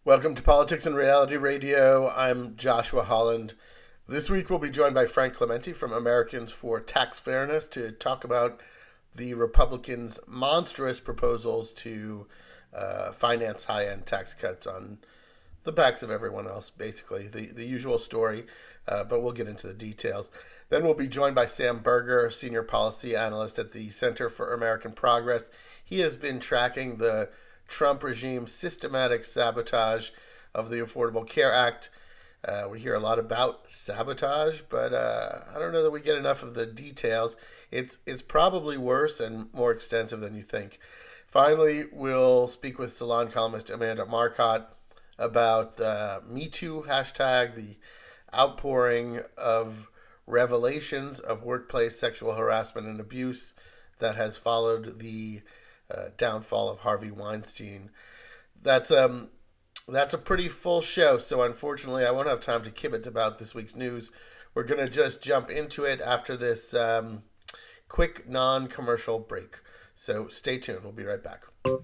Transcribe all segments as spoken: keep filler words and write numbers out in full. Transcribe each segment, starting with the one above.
Welcome to Politics and Reality Radio. I'm Joshua Holland. This week we'll be joined by Frank Clementi from Americans for Tax Fairness to talk about the Republicans' monstrous proposals to uh, finance high-end tax cuts on the backs of everyone else, basically. The, the usual story, uh, but we'll get into the details. Then we'll be joined by Sam Berger, Senior Policy Analyst at the Center for American Progress. He has been tracking the Trump regime's systematic sabotage of the Affordable Care Act. Uh, we hear a lot about sabotage, but uh, I don't know that we get enough of the details. It's it's probably worse and more extensive than you think. Finally, we'll speak with Salon columnist Amanda Marcotte about the Me Too hashtag, the outpouring of revelations of workplace sexual harassment and abuse that has followed the Uh, downfall of Harvey Weinstein. That's um, that's a pretty full show, so unfortunately I won't have time to kibitz about this week's news. We're going to just jump into it after this um, quick non-commercial break. So stay tuned. We'll be right back.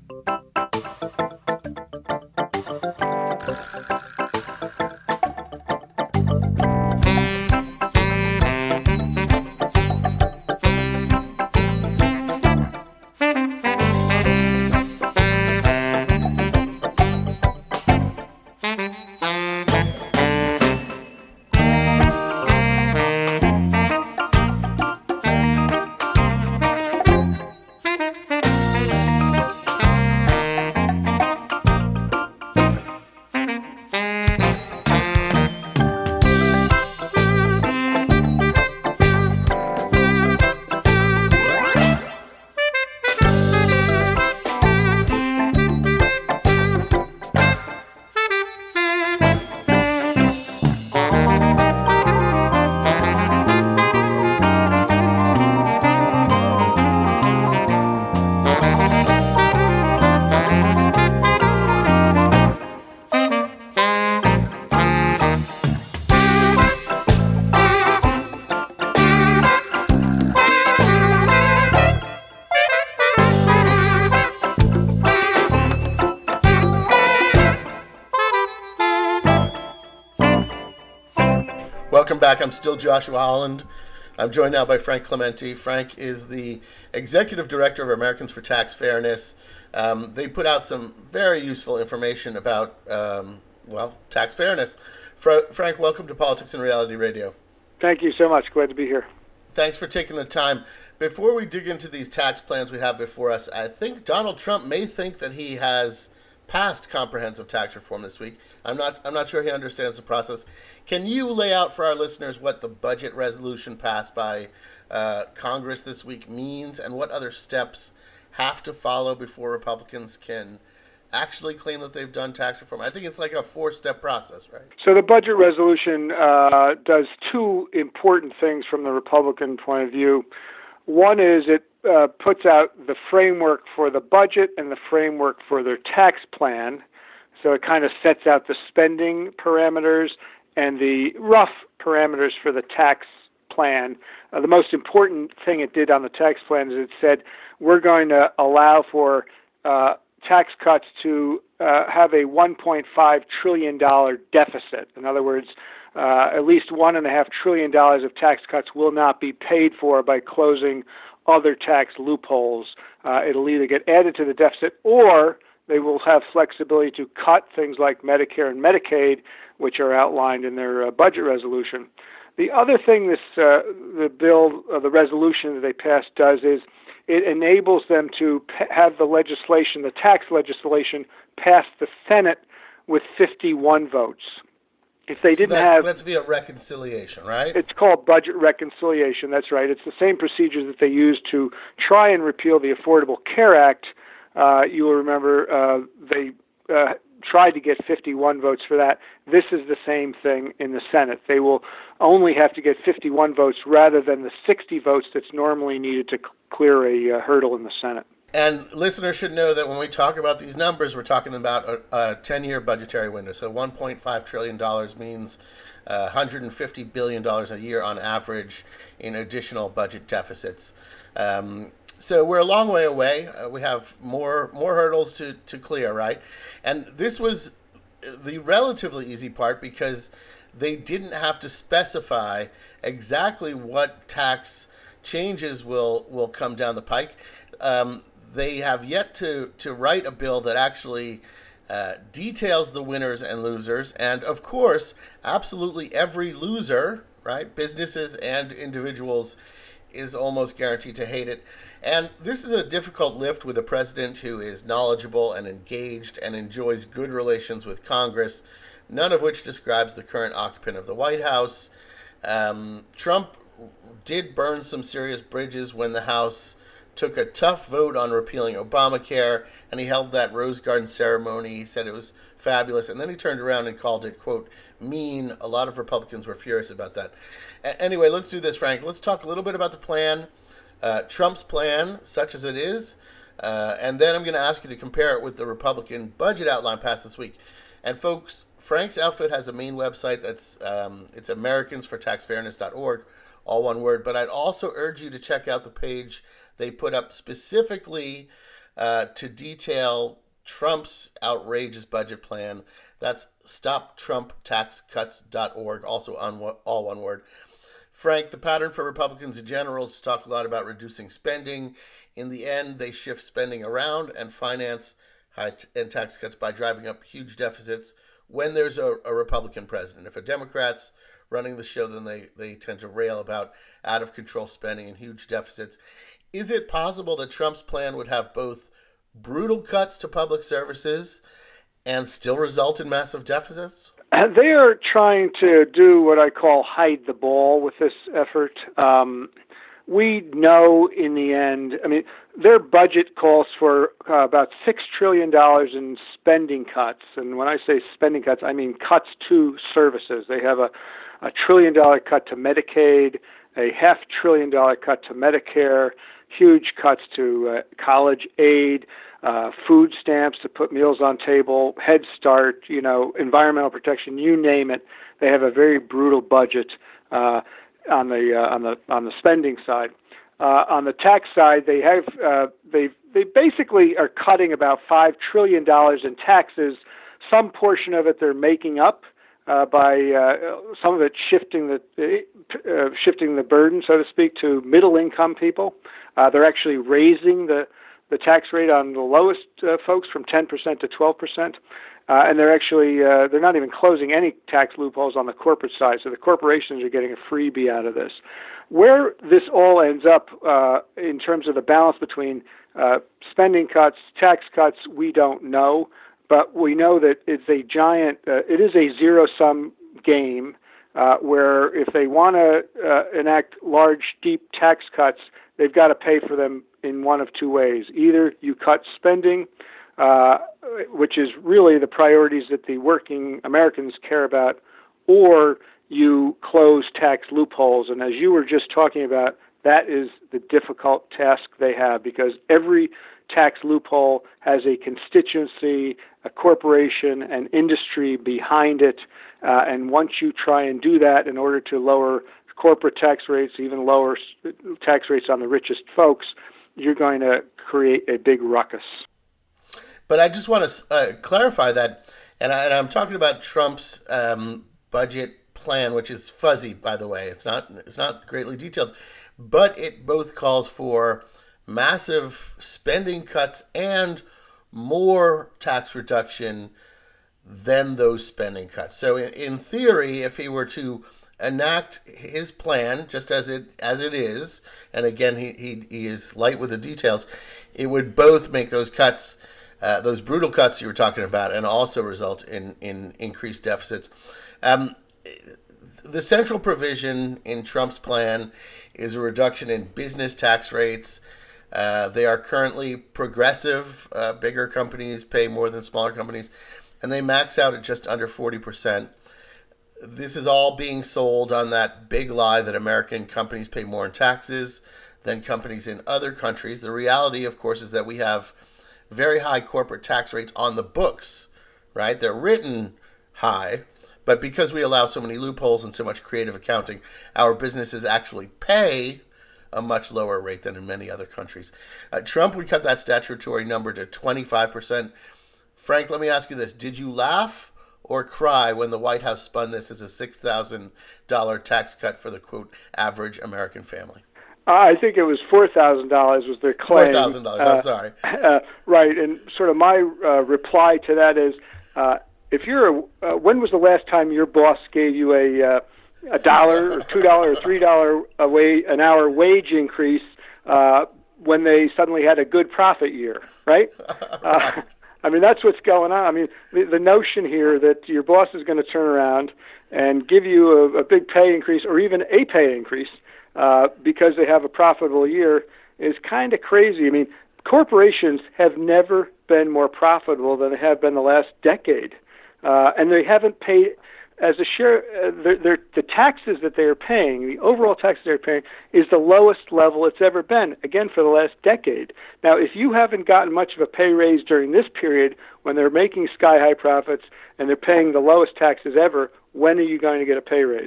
Welcome back. I'm still Joshua Holland. I'm joined now by Frank Clementi. Frank is the Executive Director of Americans for Tax Fairness. Um, they put out some very useful information about, um, well, tax fairness. Fra- Frank, welcome to Politics and Reality Radio. Thank you so much. Glad to be here. Thanks for taking the time. Before we dig into these tax plans we have before us, I think Donald Trump may think that he has passed comprehensive tax reform this week. I'm not I'm not sure he understands the process. Can you lay out for our listeners what the budget resolution passed by uh, Congress this week means and what other steps have to follow before Republicans can actually claim that they've done tax reform? I think it's like a four-step process, right? So the budget resolution uh, does two important things from the Republican point of view. One is it uh, puts out the framework for the budget and the framework for their tax plan. So it kind of sets out the spending parameters and the rough parameters for the tax plan. Uh, the most important thing it did on the tax plan is it said we're going to allow for uh, tax cuts to uh, have a one point five trillion dollars deficit. In other words, uh, at least one point five trillion dollars of tax cuts will not be paid for by closing other tax loopholes. Uh, it'll either get added to the deficit or they will have flexibility to cut things like Medicare and Medicaid, which are outlined in their uh, budget resolution. The other thing this uh, the bill, uh, the resolution that they passed does is it enables them to p- have the legislation, the tax legislation, pass the Senate with fifty-one votes. If they so didn't that's, have, that's via reconciliation, right? It's called budget reconciliation. That's right. It's the same procedure that they used to try and repeal the Affordable Care Act. Uh, you will remember uh, they uh, tried to get fifty-one votes for that. This is the same thing in the Senate. They will only have to get fifty-one votes rather than the sixty votes that's normally needed to c- clear a uh, hurdle in the Senate. And listeners should know that when we talk about these numbers, we're talking about a, a ten-year budgetary window. So one point five trillion dollars means uh, one hundred fifty billion dollars a year on average in additional budget deficits. Um, so we're a long way away. Uh, we have more more hurdles to, to clear, right? And this was the relatively easy part because they didn't have to specify exactly what tax changes will, will come down the pike. Um, they have yet to, to write a bill that actually uh, details the winners and losers. And of course, absolutely every loser, right, businesses and individuals, is almost guaranteed to hate it. And this is a difficult lift with a president who is knowledgeable and engaged and enjoys good relations with Congress, none of which describes the current occupant of the White House. Um, Trump did burn some serious bridges when the House took a tough vote on repealing Obamacare, and he held that Rose Garden ceremony. He said it was fabulous, and then he turned around and called it, quote, mean. A lot of Republicans were furious about that. A- anyway, let's do this, Frank. Let's talk a little bit about the plan, uh, Trump's plan, such as it is, uh, and then I'm going to ask you to compare it with the Republican budget outline passed this week. And folks, Frank's outfit has a main website that's um, it's Americans for Tax Fairness dot org, all one word. But I'd also urge you to check out the page they put up specifically uh, to detail Trump's outrageous budget plan. That's stop trump tax cuts dot org, also on all one word. Frank, the pattern for Republicans in general is to talk a lot about reducing spending. In the end, they shift spending around and finance high t- and tax cuts by driving up huge deficits when there's a, a Republican president. If a Democrat's running the show, then they, they tend to rail about out-of-control spending and huge deficits. Is it possible that Trump's plan would have both brutal cuts to public services and still result in massive deficits? They are trying to do what I call hide the ball with this effort. Um, we know in the end, I mean, their budget calls for uh, about six trillion dollars in spending cuts. And when I say spending cuts, I mean cuts to services. They have a, a trillion dollar cut to Medicaid, a half trillion dollar cut to Medicare, huge cuts to uh, college aid, uh, food stamps to put meals on table, Head Start, you know, environmental protection, you name it. They have a very brutal budget uh, on the uh, on the on the spending side. Uh, on the tax side, they have uh, they they basically are cutting about five trillion dollars in taxes. Some portion of it they're making up uh, by uh, some of it shifting the uh, shifting the burden, so to speak, to middle income people. Uh, they're actually raising the, the tax rate on the lowest uh, folks from ten percent to twelve percent. Uh, and they're actually, uh, they're not even closing any tax loopholes on the corporate side. So the corporations are getting a freebie out of this. Where this all ends up uh, in terms of the balance between uh, spending cuts, tax cuts, we don't know. But we know that it's a giant, uh, it is a zero-sum game uh, where if they want to uh, enact large, deep tax cuts, they've got to pay for them in one of two ways. Either you cut spending, uh, which is really the priorities that the working Americans care about, or you close tax loopholes. And as you were just talking about, that is the difficult task they have, because every tax loophole has a constituency, a corporation, an industry behind it. Uh, and once you try and do that in order to lower corporate tax rates, even lower tax rates on the richest folks, you're going to create a big ruckus. But I just want to uh, clarify that, and, I, and I'm talking about Trump's um, budget plan, which is fuzzy, by the way. It's not it's not greatly detailed, but it both calls for massive spending cuts and more tax reduction than those spending cuts. So in, in theory, if he were to enact his plan just as it as it is, and again he he, he is light with the details, it would both make those cuts, uh, those brutal cuts you were talking about, and also result in in increased deficits. Um, the central provision in Trump's plan is a reduction in business tax rates. Uh, they are currently progressive. Uh, bigger companies pay more than smaller companies, and they max out at just under forty percent. This is all being sold on that big lie that American companies pay more in taxes than companies in other countries. The reality, of course, is that we have very high corporate tax rates on the books, right? They're written high, but because we allow so many loopholes and so much creative accounting, our businesses actually pay a much lower rate than in many other countries. Uh, Trump would cut that statutory number to twenty-five percent. Frank, let me ask you this. Did you laugh or cry when the White House spun this as a six thousand dollars tax cut for the, quote, average American family? I think it was four thousand dollars was their claim. four thousand dollars, uh, I'm sorry. Uh, right, and sort of my uh, reply to that is, uh, if you're a, uh, when was the last time your boss gave you a uh, a dollar or two dollars or three dollars a wa- an hour wage increase uh, when they suddenly had a good profit year, right? Uh, I mean, that's what's going on. I mean, the, the notion here that your boss is going to turn around and give you a, a big pay increase or even a pay increase uh, because they have a profitable year is kind of crazy. I mean, corporations have never been more profitable than they have been the last decade, uh, and they haven't paid as a share. Uh, they're, they're, the taxes that they are paying, the overall taxes they're paying, is the lowest level it's ever been. Again, for the last decade. Now, if you haven't gotten much of a pay raise during this period, when they're making sky high profits and they're paying the lowest taxes ever, when are you going to get a pay raise?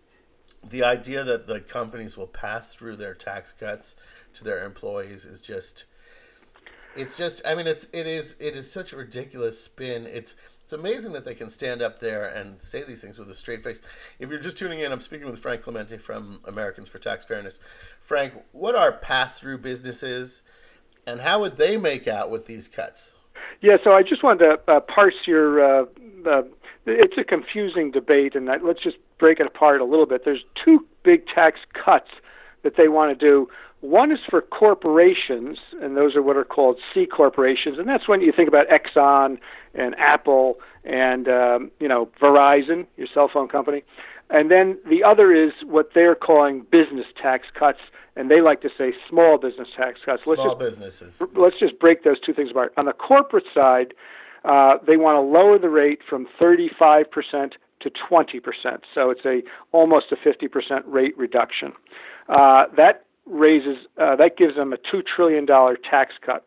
The idea that the companies will pass through their tax cuts to their employees is just. It's just, I mean, it's it is it is such a ridiculous spin. It's it's amazing that they can stand up there and say these things with a straight face. If you're just tuning in, I'm speaking with Frank Clemente from Americans for Tax Fairness. Frank, what are pass-through businesses, and how would they make out with these cuts? Yeah, so I just wanted to uh, parse your. Uh, uh, it's a confusing debate, and I, let's just break it apart a little bit. There's two big tax cuts that they want to do. One is for corporations, and those are what are called C corporations, and that's when you think about Exxon and Apple and um, you know Verizon, your cell phone company. And then the other is what they're calling business tax cuts, and they like to say small business tax cuts. Small let's just, businesses. Let's just break those two things apart. On the corporate side, uh, they want to lower the rate from thirty-five percent to twenty percent, so it's a almost a fifty percent rate reduction. Uh, that raises uh, that gives them a two trillion dollars tax cut.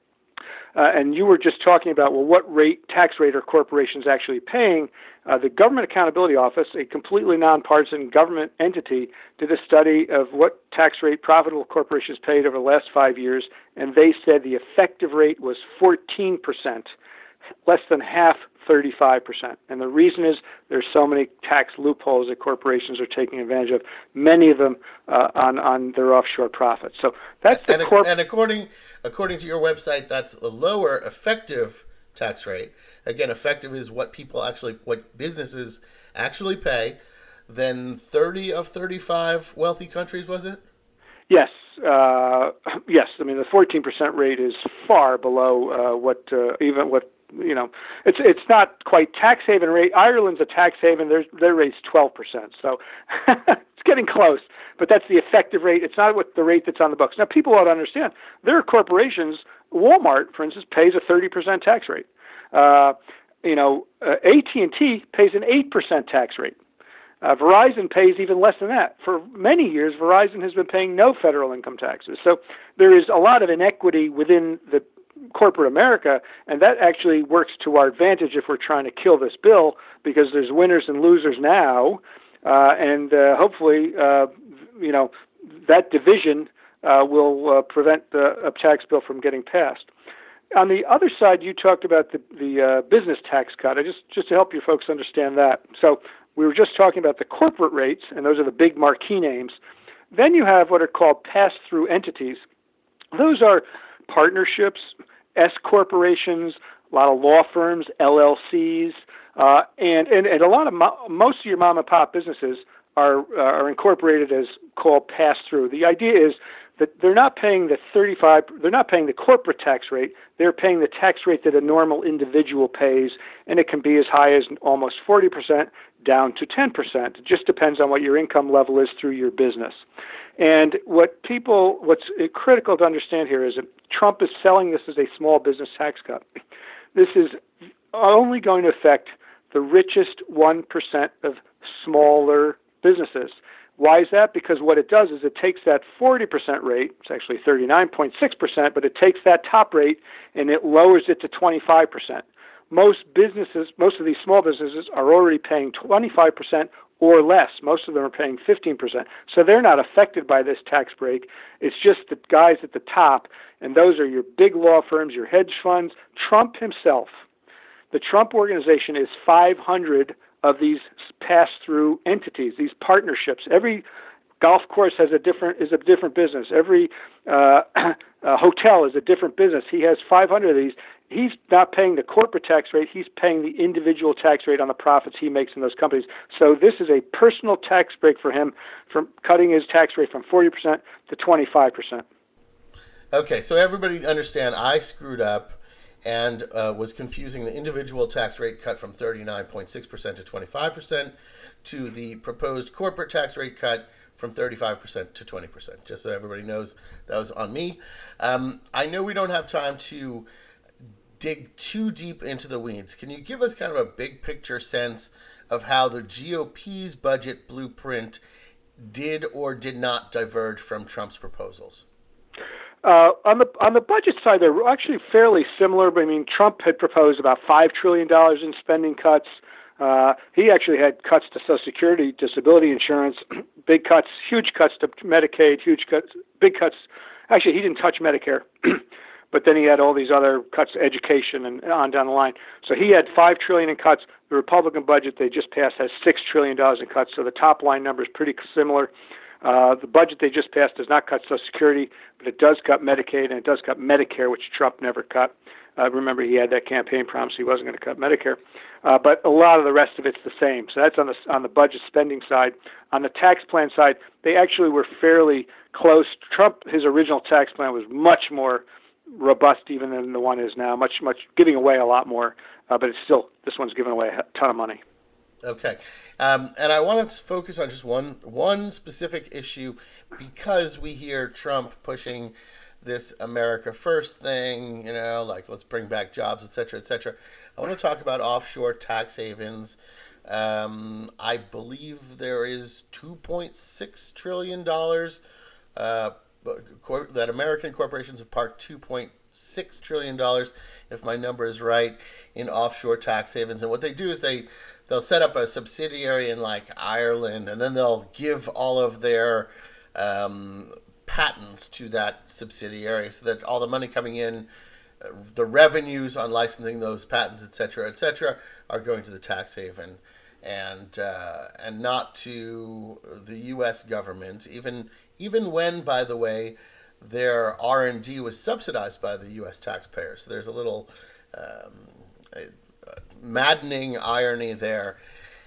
Uh, and you were just talking about, well, what rate tax rate are corporations actually paying? Uh, the Government Accountability Office, a completely nonpartisan government entity, did a study of what tax rate profitable corporations paid over the last five years, and they said the effective rate was fourteen percent, less than half thirty-five percent. And the reason is there's so many tax loopholes that corporations are taking advantage of, many of them uh, on, on their offshore profits. So that's the and, corp- and according according to your website, that's a lower effective tax rate. Again, effective is what people actually, what businesses actually pay, than thirty of thirty-five wealthy countries, was it? Yes. Uh, yes. I mean, the fourteen percent rate is far below uh, what uh, even what You know, it's it's not quite tax haven rate. Ireland's a tax haven. Their their rate's twelve percent, so it's getting close. But that's the effective rate. It's not what the rate that's on the books. Now, people ought to understand. There are corporations. Walmart, for instance, pays a thirty percent tax rate. Uh, you know, uh, A T and T pays an eight percent tax rate. Uh, Verizon pays even less than that. For many years, Verizon has been paying no federal income taxes. So there is a lot of inequity within the corporate America, and that actually works to our advantage if we're trying to kill this bill, because there's winners and losers now, uh, and uh, hopefully, uh, you know, that division uh, will uh, prevent the a tax bill from getting passed. On the other side, you talked about the the uh, business tax cut. I just just to help you folks understand that. So we were just talking about the corporate rates, and those are the big marquee names. Then you have what are called pass-through entities. Those are partnerships, S corporations, a lot of law firms, L L Cs, uh, and, and and a lot of mo- most of your mom and pop businesses are uh, are incorporated as called pass through. The idea is that they're not paying the thirty-five, they're not paying the corporate tax rate. They're paying the tax rate that a normal individual pays, and it can be as high as almost forty percent down to ten percent. It just depends on what your income level is through your business. And what people, what's critical to understand here is that Trump is selling this as a small business tax cut. This is only going to affect the richest one percent of smaller businesses. Why is that? Because what it does is it takes that forty percent rate, it's actually thirty-nine point six percent, but it takes that top rate and it lowers it to twenty-five percent. Most businesses, most of these small businesses are already paying twenty-five percent or less. Most of them are paying fifteen percent. So they're not affected by this tax break. It's just the guys at the top, and those are your big law firms, your hedge funds, Trump himself. The Trump Organization is five hundred of these pass-through entities, these partnerships. Every golf course has a different is a different business. Every uh, uh, hotel is a different business. He has five hundred of these. He's not paying the corporate tax rate. He's paying the individual tax rate on the profits he makes in those companies. So this is a personal tax break for him, from cutting his tax rate from forty percent to twenty-five percent. Okay, so everybody understand, I screwed up and uh, was confusing the individual tax rate cut from thirty-nine point six percent to twenty-five percent to the proposed corporate tax rate cut from thirty-five percent to twenty percent. Just so everybody knows, that was on me. Um, I know we don't have time to dig too deep into the weeds. Can you give us kind of a big picture sense of how the G O P's budget blueprint did or did not diverge from Trump's proposals? Uh, on the on the budget side, they're actually fairly similar. But I mean, Trump had proposed about five trillion dollars in spending cuts. Uh, he actually had cuts to Social Security, disability insurance, big cuts, huge cuts to Medicaid, huge cuts, big cuts. Actually, he didn't touch Medicare, but then he had all these other cuts to education and on down the line. So he had five trillion dollars in cuts. The Republican budget they just passed has six trillion dollars in cuts. So the top line number is pretty similar. Uh, the budget they just passed does not cut Social Security, but it does cut Medicaid and it does cut Medicare, which Trump never cut. Uh, remember, he had that campaign promise he wasn't going to cut Medicare. Uh, but a lot of the rest of it's the same. So that's on the on the budget spending side. On the tax plan side, they actually were fairly close. Trump, his original tax plan was much more robust even than the one is now, much, much giving away a lot more. Uh, but it's still, this one's giving away a ton of money. Okay. Um, and I want to focus on just one one specific issue, because we hear Trump pushing this America First thing, you know, like let's bring back jobs, et cetera, et cetera. I want to talk about offshore tax havens. Um, I believe there is two point six trillion dollars uh, that American corporations have parked two point six trillion dollars, if my number is right, in offshore tax havens. And what they do is they they'll set up a subsidiary in like Ireland, and then they'll give all of their um, patents to that subsidiary, so that all the money coming in, uh, the revenues on licensing those patents, et cetera, et cetera, are going to the tax haven, and uh, and not to the U S government. Even even when, by the way, their R and D was subsidized by the U S taxpayer. So there's a little um, a, a maddening irony there.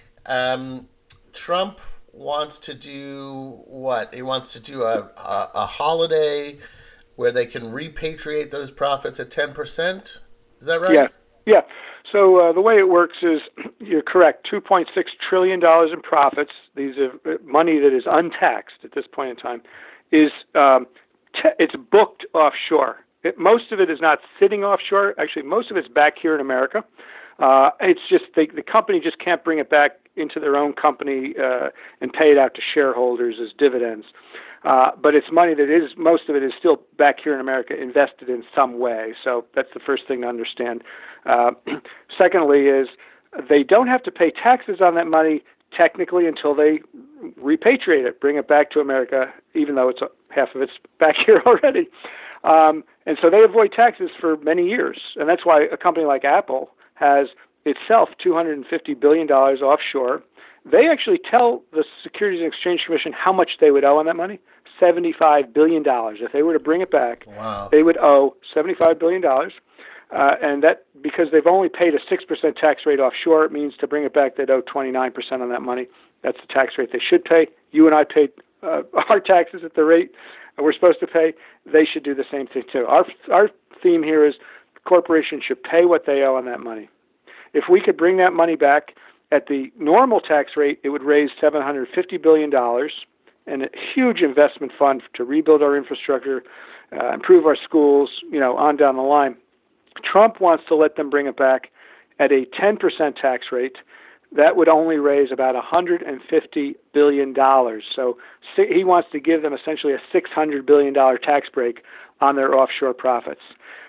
Um, Trump wants to do what? He wants to do a, a, a holiday where they can repatriate those profits at ten percent. Is that right? Yeah. Yeah. So uh, the way it works is, you're correct, two point six trillion dollars in profits. These are money that is untaxed at this point in time. Is um, t- it's booked offshore. It, most of it is not sitting offshore. Actually, most of it's back here in America. Uh, it's just they, the company just can't bring it back into their own company uh, and pay it out to shareholders as dividends. Uh, but it's money that is, most of it is still back here in America, invested in some way. So that's the first thing to understand. Uh, secondly is they don't have to pay taxes on that money technically until they repatriate it, bring it back to America, even though it's half of it's back here already. Um, and so they avoid taxes for many years. And that's why a company like Apple has itself two hundred fifty billion dollars offshore. They actually tell the Securities and Exchange Commission how much they would owe on that money, seventy-five billion dollars. If they were to bring it back, wow, they would owe seventy-five billion dollars. Uh, and that, because they've only paid a six percent tax rate offshore, it means to bring it back, they'd owe twenty-nine percent on that money. That's the tax rate they should pay. You and I paid uh, our taxes at the rate we're supposed to pay. They should do the same thing too. Our, our theme here is corporations should pay what they owe on that money. If we could bring that money back at the normal tax rate, it would raise seven hundred fifty billion dollars and a huge investment fund to rebuild our infrastructure, uh, improve our schools, you know, on down the line. Trump wants to let them bring it back at a ten percent tax rate. That would only raise about one hundred fifty billion dollars. So he wants to give them essentially a six hundred billion dollars tax break on their offshore profits.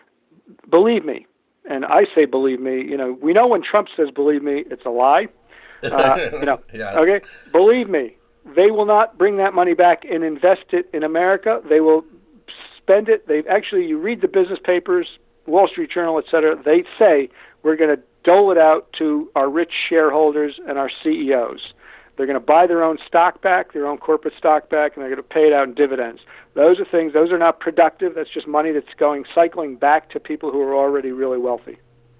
Believe me, and I say believe me, you know, we know when Trump says believe me, it's a lie. Uh, you know, yes. Okay, believe me, they will not bring that money back and invest it in America. They will spend it. They actually, you read the business papers, Wall Street Journal, et cetera, they say we're going to dole it out to our rich shareholders and our C E Os. They're going to buy their own stock back, their own corporate stock back, and they're going to pay it out in dividends. Those are things, those are not productive. That's just money that's going, cycling back to people who are already really wealthy.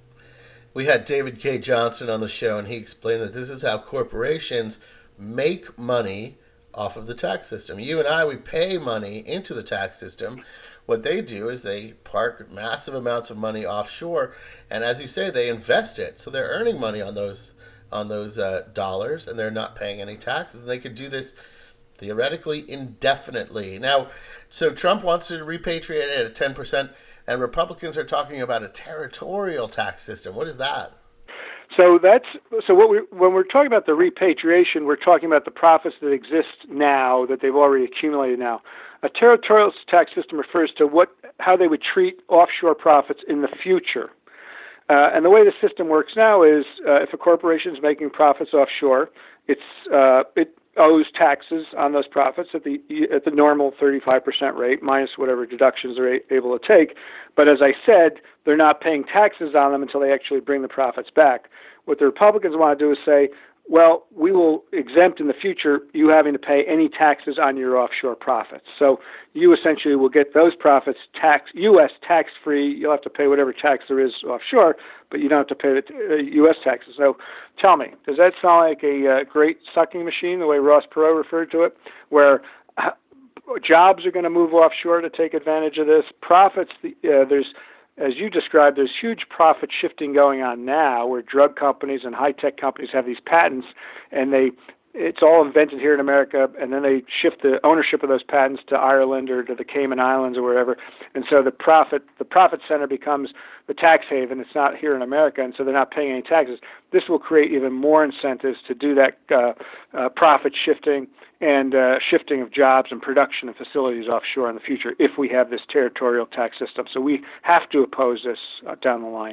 We had David K. Johnson on the show, and he explained that this is how corporations make money off of the tax system. You and I, we pay money into the tax system. What they do is they park massive amounts of money offshore, and as you say, they invest it. So they're earning money on those on those uh, dollars, and they're not paying any taxes. And they could do this theoretically indefinitely. Now, so Trump wants to repatriate it at ten percent, and Republicans are talking about a territorial tax system. What is that? So that's so what we when we're talking about the repatriation, we're talking about the profits that exist now that they've already accumulated now. A territorial tax system refers to what how they would treat offshore profits in the future. Uh, and the way the system works now is uh, if a corporation is making profits offshore, it's uh, it owes taxes on those profits at the at the normal thirty-five percent rate minus whatever deductions they're a- able to take. But as I said, they're not paying taxes on them until they actually bring the profits back. What the Republicans want to do is say, well, we will exempt in the future you having to pay any taxes on your offshore profits. So you essentially will get those profits tax U S tax-free. You'll have to pay whatever tax there is offshore, but you don't have to pay the uh, U S taxes. So tell me, does that sound like a uh, great sucking machine, the way Ross Perot referred to it, where uh, jobs are going to move offshore to take advantage of this? Profits, the, uh, there's as you described, there's huge profit shifting going on now where drug companies and high-tech companies have these patents, and they it's all invented here in America, and then they shift the ownership of those patents to Ireland or to the Cayman Islands or wherever. And so the profit the profit center becomes the tax haven. It's not here in America, and so they're not paying any taxes. This will create even more incentives to do that uh, uh, profit shifting and uh, shifting of jobs and production and facilities offshore in the future if we have this territorial tax system. So we have to oppose this uh, down the line.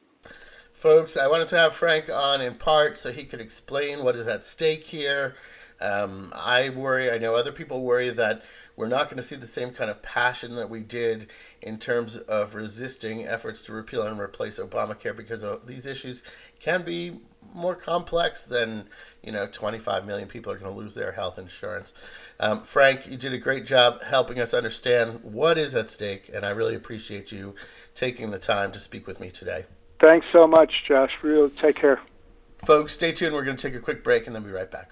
Folks, I wanted to have Frank on in part so he could explain what is at stake here. Um, I worry, I know other people worry that we're not going to see the same kind of passion that we did in terms of resisting efforts to repeal and replace Obamacare, because of these issues can be more complex than, you know, twenty-five million people are going to lose their health insurance. Um, Frank, you did a great job helping us understand what is at stake, and I really appreciate you taking the time to speak with me today. Thanks so much, Josh. Real, take care. Folks, stay tuned. We're going to take a quick break and then be right back.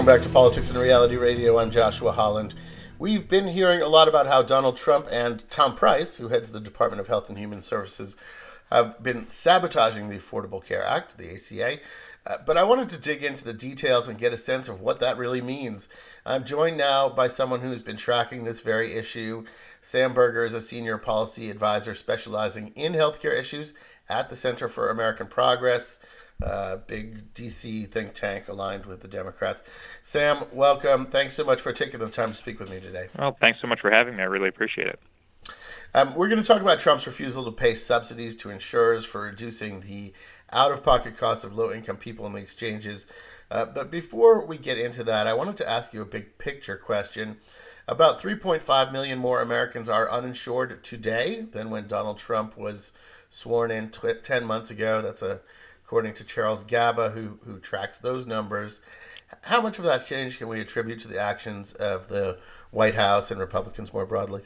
back to Politics and Reality Radio. I'm Joshua Holland. We've been hearing a lot about how Donald Trump and Tom Price, who heads the Department of Health and Human Services, have been sabotaging the Affordable Care Act, the A C A. Uh, but I wanted to dig into the details and get a sense of what that really means. I'm joined now by someone who's been tracking this very issue. Sam Berger is a senior policy advisor specializing in healthcare issues at the Center for American Progress, uh, big D C think tank aligned with the Democrats. Sam, welcome. Thanks so much for taking the time to speak with me today. Well, thanks so much for having me. I really appreciate it. Um, we're going to talk about Trump's refusal to pay subsidies to insurers for reducing the out-of-pocket costs of low-income people in the exchanges. Uh, but before we get into that, I wanted to ask you a big picture question. About three point five million more Americans are uninsured today than when Donald Trump was sworn in t- ten months ago. That's a, according to Charles Gaba, who, who tracks those numbers. How much of that change can we attribute to the actions of the White House and Republicans more broadly?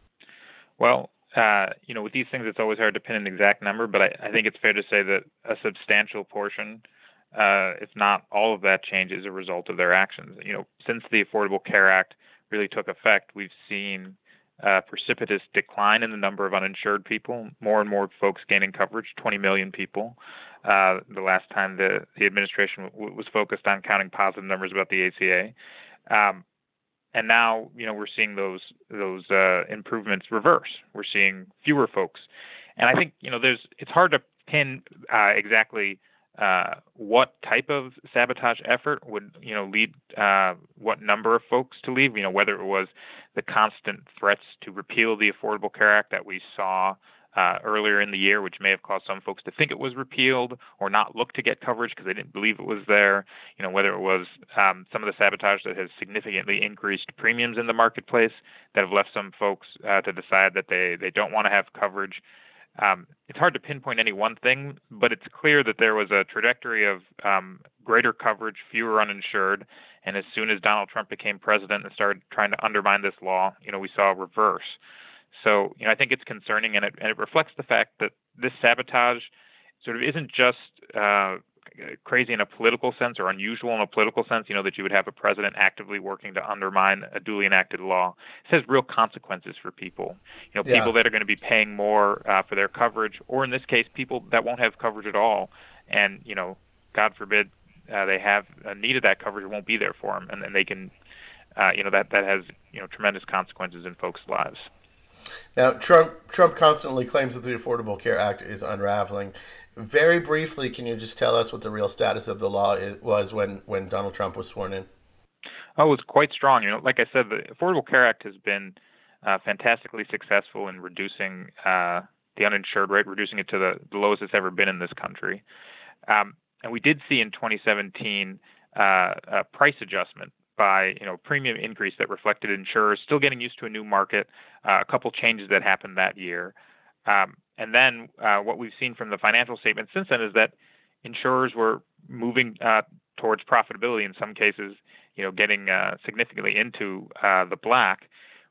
Well, uh, you know, with these things, it's always hard to pin an exact number, but I, I think it's fair to say that a substantial portion, uh, if not all of that change, is a result of their actions. You know, since the Affordable Care Act really took effect, we've seen a precipitous decline in the number of uninsured people, more and more folks gaining coverage, twenty million people. Uh, the last time the, the administration w- was focused on counting positive numbers about the A C A. Um, And now, you know, we're seeing those those uh, improvements reverse. We're seeing fewer folks, and I think, you know, there's it's hard to pin uh, exactly uh, what type of sabotage effort would, you know, lead uh, what number of folks to leave. You know, whether it was the constant threats to repeal the Affordable Care Act that we saw Uh, earlier in the year, which may have caused some folks to think it was repealed or not look to get coverage because they didn't believe it was there. You know, whether it was um, some of the sabotage that has significantly increased premiums in the marketplace that have left some folks uh, to decide that they, they don't want to have coverage. Um, it's hard to pinpoint any one thing, but it's clear that there was a trajectory of um, greater coverage, fewer uninsured, and as soon as Donald Trump became president and started trying to undermine this law, you know, we saw a reverse. So, you know, I think it's concerning, and it, and it reflects the fact that this sabotage sort of isn't just uh, crazy in a political sense or unusual in a political sense, you know, that you would have a president actively working to undermine a duly enacted law. It has real consequences for people, you know, Yeah. people that are going to be paying more uh, for their coverage, or in this case, people that won't have coverage at all. And, you know, God forbid uh, they have uh, needed that coverage, it won't be there for them. And then they can, uh, you know, that, that has, you know, tremendous consequences in folks' lives. Now, Trump Trump constantly claims that the Affordable Care Act is unraveling. Very briefly, can you just tell us what the real status of the law is, was when, when Donald Trump was sworn in? Oh, it was quite strong. You know, like I said, the Affordable Care Act has been uh, fantastically successful in reducing uh, the uninsured rate, reducing it to the, the lowest it's ever been in this country. Um, and we did see in twenty seventeen uh, a price adjustment by, you know, premium increase that reflected insurers still getting used to a new market, uh, a couple changes that happened that year. Um, and then uh, what we've seen from the financial statement since then is that insurers were moving uh, towards profitability in some cases, you know, getting uh, significantly into uh, the black.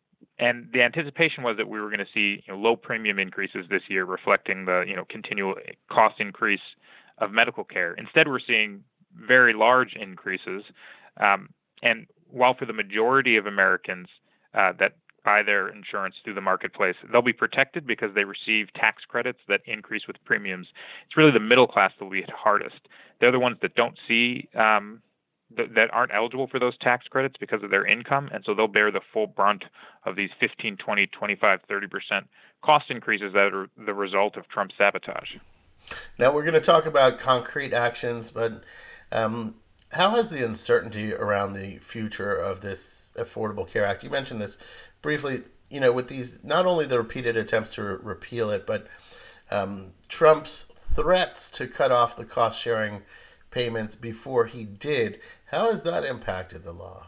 And the anticipation was that we were going to see, you know, low premium increases this year reflecting the, you know, continual cost increase of medical care. Instead, we're seeing very large increases. Um, And while for the majority of Americans uh, that buy their insurance through the marketplace, they'll be protected because they receive tax credits that increase with premiums. It's really the middle class that will be hit hardest. They're the ones that don't see, um, th- that aren't eligible for those tax credits because of their income, and so they'll bear the full brunt of these fifteen, twenty, twenty-five, thirty percent cost increases that are the result of Trump's sabotage. Now, we're going to talk about concrete actions, but um, how has the uncertainty around the future of this Affordable Care Act, you mentioned this briefly, you know, with these, not only the repeated attempts to re- repeal it, but um, Trump's threats to cut off the cost-sharing payments before he did, how has that impacted the law?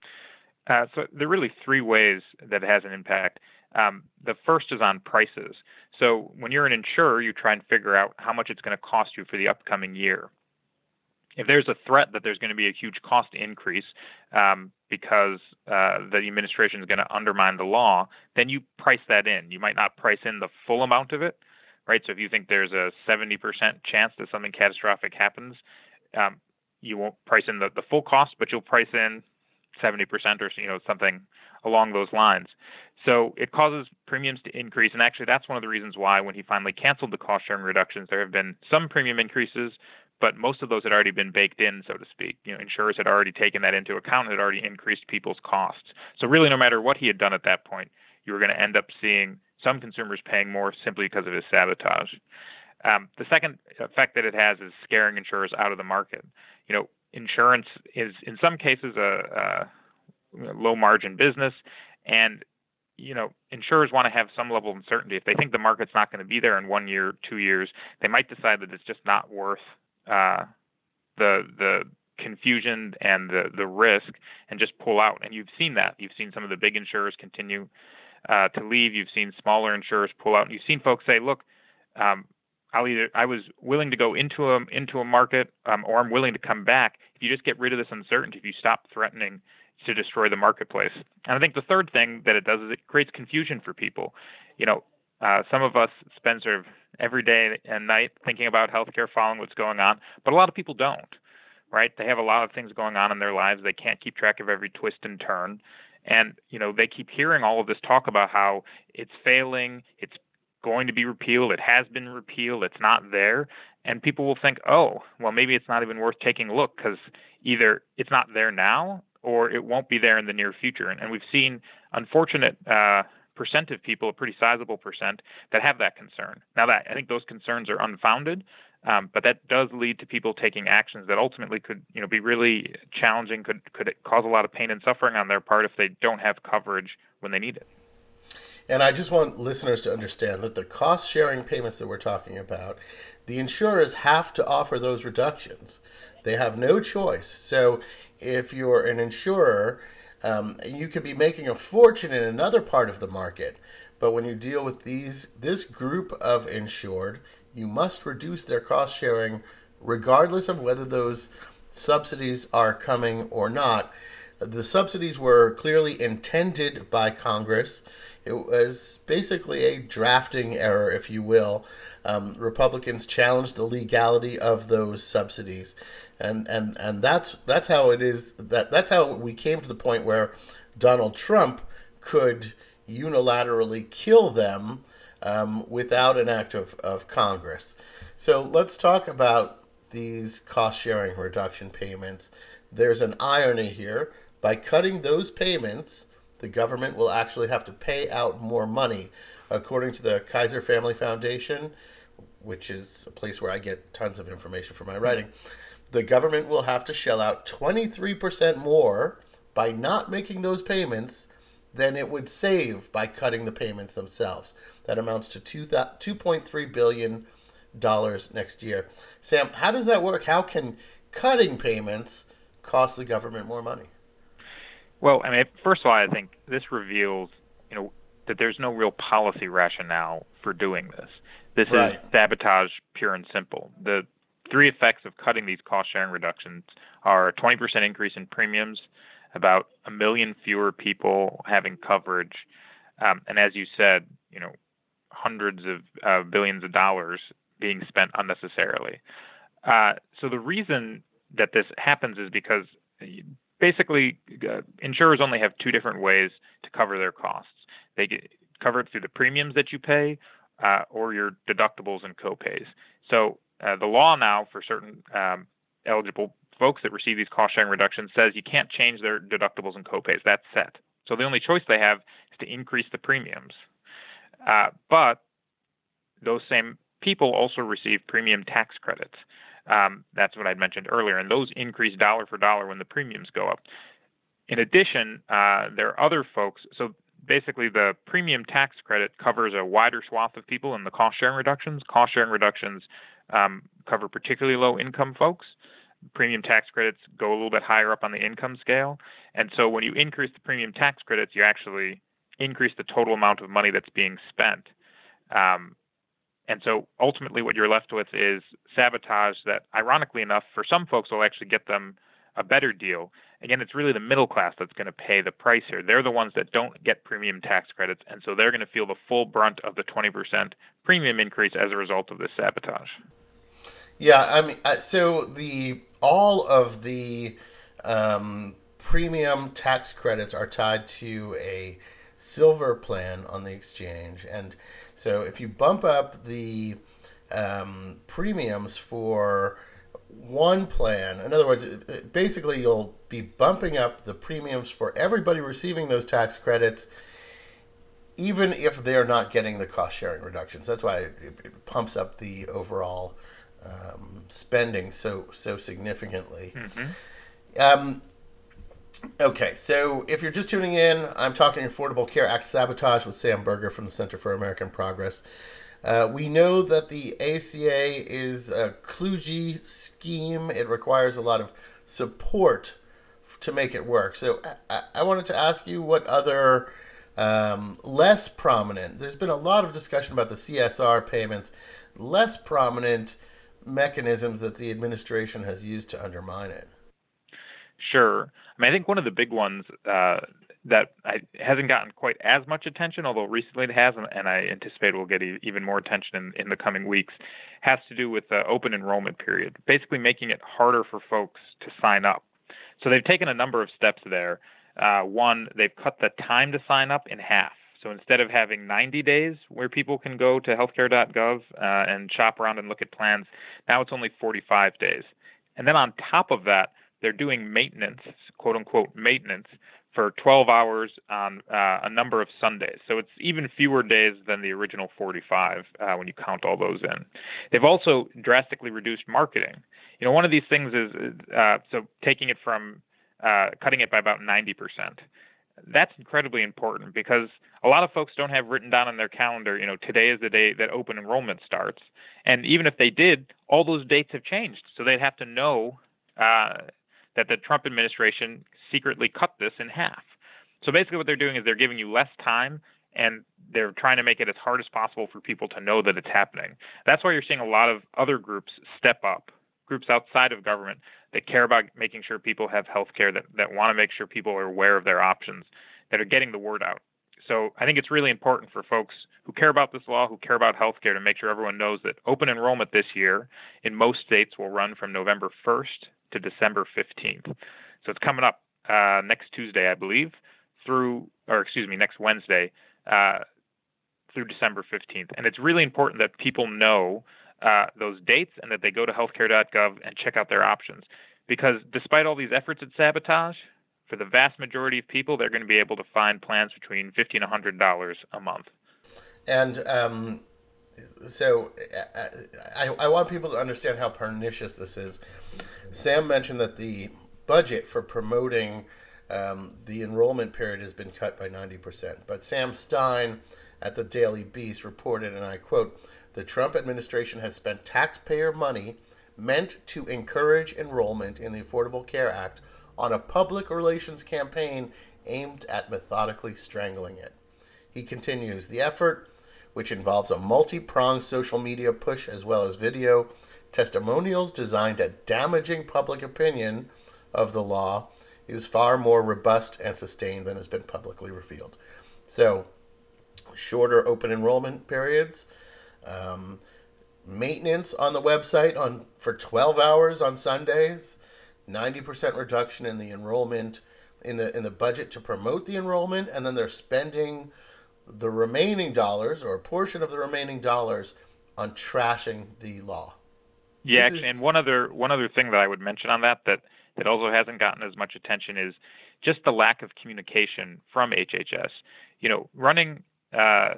Uh, so there are really three ways that it has an impact. Um, the first is on prices. So when you're an insurer, you try and figure out how much it's going to cost you for the upcoming year. If there's a threat that there's going to be a huge cost increase um, because uh, the administration is going to undermine the law, then you price that in. You might not price in the full amount of it, right? So if you think there's a seventy percent chance that something catastrophic happens, um, you won't price in the, the full cost, but you'll price in seventy percent or you know something along those lines. So it causes premiums to increase, and actually that's one of the reasons why when he finally canceled the cost sharing reductions, there have been some premium increases, but most of those had already been baked in, so to speak. You know, insurers had already taken that into account and had already increased people's costs. So really, no matter what he had done at that point, you were going to end up seeing some consumers paying more simply because of his sabotage. Um, the second effect that it has is scaring insurers out of the market. You know, insurance is in some cases a, a low margin business, and you know, insurers want to have some level of uncertainty. If they think the market's not going to be there in one year, two years, they might decide that it's just not worth uh, the the confusion and the the risk and just pull out. And you've seen that. You've seen some of the big insurers continue uh, to leave. You've seen smaller insurers pull out, and you've seen folks say, "Look, um, I'll either I was willing to go into a into a market, um, or I'm willing to come back if you just get rid of this uncertainty. If you stop threatening to destroy the marketplace." And I think the third thing that it does is it creates confusion for people. You know, uh, some of us spend sort of every day and night thinking about healthcare, following what's going on, but a lot of people don't, right? They have a lot of things going on in their lives. They can't keep track of every twist and turn. And, you know, they keep hearing all of this talk about how it's failing, it's going to be repealed, it has been repealed, it's not there. And people will think, oh, well, maybe it's not even worth taking a look because either it's not there now or it won't be there in the near future. And, and we've seen unfortunate uh, percent of people, a pretty sizable percent, that have that concern. Now, that I think those concerns are unfounded, um, but that does lead to people taking actions that ultimately could, you know, be really challenging, could could cause a lot of pain and suffering on their part if they don't have coverage when they need it. And I just want listeners to understand that the cost-sharing payments that we're talking about, the insurers have to offer those reductions. They have no choice. So if you're an insurer, um, you could be making a fortune in another part of the market. But when you deal with these this group of insured, you must reduce their cost-sharing regardless of whether those subsidies are coming or not. The subsidies were clearly intended by Congress. It was basically a drafting error, if you will. Um, Republicans challenged the legality of those subsidies, and and and that's that's how it is. That that's how we came to the point where Donald Trump could unilaterally kill them um, without an act of, of Congress. So let's talk about these cost-sharing reduction payments. There's an irony here. By cutting those payments, the government will actually have to pay out more money. According to the Kaiser Family Foundation, which is a place where I get tons of information for my writing, the government will have to shell out twenty-three percent more by not making those payments than it would save by cutting the payments themselves. That amounts to two point three billion dollars next year. Sam, how does that work? How can cutting payments cost the government more money? Well, I mean, first of all, I think this reveals, you know, that there's no real policy rationale for doing this. This right. is sabotage, pure and simple. The three effects of cutting these cost-sharing reductions are a twenty percent increase in premiums, about a million fewer people having coverage, um, and as you said, you know, hundreds of uh, billions of dollars being spent unnecessarily. Uh, so the reason that this happens is because basically, uh, insurers only have two different ways to cover their costs. They get cover it through the premiums that you pay uh, or your deductibles and copays. So uh, the law now for certain um, eligible folks that receive these cost-sharing reductions says you can't change their deductibles and copays. That's set. So the only choice they have is to increase the premiums. Uh, but those same people also receive premium tax credits. Um, that's what I mentioned earlier, and those increase dollar for dollar when the premiums go up. In addition, uh, there are other folks. So basically, the premium tax credit covers a wider swath of people than the cost-sharing reductions. Cost-sharing reductions um, cover particularly low-income folks. Premium tax credits go a little bit higher up on the income scale. And so when you increase the premium tax credits, you actually increase the total amount of money that's being spent. Um, And so ultimately what you're left with is sabotage that, ironically enough, for some folks will actually get them a better deal. Again, it's really the middle class that's going to pay the price here. They're the ones that don't get premium tax credits, and so they're going to feel the full brunt of the twenty percent premium increase as a result of this sabotage. Yeah, I mean, so the all of the um, premium tax credits are tied to a silver plan on the exchange. And so if you bump up the um, premiums for one plan, in other words, it, it, basically you'll be bumping up the premiums for everybody receiving those tax credits, even if they're not getting the cost sharing reductions. That's why it, it pumps up the overall um, spending so so significantly. Mm-hmm. Um, okay, so if you're just tuning in, I'm talking Affordable Care Act sabotage with Sam Berger from the Center for American Progress. Uh, we know that the A C A is a kludgy scheme. It requires a lot of support to make it work. So I, I wanted to ask you what other um, less prominent, there's been a lot of discussion about the C S R payments, less prominent mechanisms that the administration has used to undermine it. Sure. I mean, I think one of the big ones uh, that I, hasn't gotten quite as much attention, although recently it has, and, and I anticipate will get e- even more attention in, in the coming weeks, has to do with the open enrollment period, basically making it harder for folks to sign up. So they've taken a number of steps there. Uh, one, they've cut the time to sign up in half. So instead of having ninety days where people can go to healthcare dot gov uh, and shop around and look at plans, now it's only forty-five days. And then on top of that, they're doing maintenance, quote unquote maintenance, for twelve hours on uh, a number of Sundays. So it's even fewer days than the original forty-five uh, when you count all those in. They've also drastically reduced marketing. You know, one of these things is uh, so taking it from uh, cutting it by about ninety percent. That's incredibly important because a lot of folks don't have written down on their calendar, you know, today is the day that open enrollment starts. And even if they did, all those dates have changed. So they'd have to know uh, that the Trump administration secretly cut this in half. So basically what they're doing is they're giving you less time and they're trying to make it as hard as possible for people to know that it's happening. That's why you're seeing a lot of other groups step up, groups outside of government that care about making sure people have health care, that, that want to make sure people are aware of their options, that are getting the word out. So I think it's really important for folks who care about this law, who care about health care, to make sure everyone knows that open enrollment this year in most states will run from November first to December fifteenth. So it's coming up uh, next Tuesday, I believe, through, or excuse me, next Wednesday uh, through December fifteenth. And it's really important that people know uh, those dates and that they go to healthcare dot gov and check out their options. Because despite all these efforts at sabotage, for the vast majority of people, they're going to be able to find plans between fifty dollars and one hundred dollars a month. And um, so I, I want people to understand how pernicious this is. Sam mentioned that the budget for promoting um, the enrollment period has been cut by ninety percent. But Sam Stein at the Daily Beast reported, and I quote, "The Trump administration has spent taxpayer money meant to encourage enrollment in the Affordable Care Act on a public relations campaign aimed at methodically strangling it." He continues, "The effort, which involves a multi-pronged social media push as well as video testimonials designed at damaging public opinion of the law, is far more robust and sustained than has been publicly revealed." So, shorter open enrollment periods, um, maintenance on the website on for twelve hours on Sundays, ninety percent reduction in the enrollment, in the in the budget to promote the enrollment, and then they're spending the remaining dollars or a portion of the remaining dollars on trashing the law. Yeah, actually, is... and one other one other thing that I would mention on that that that also hasn't gotten as much attention is just the lack of communication from H H S. You know, running uh,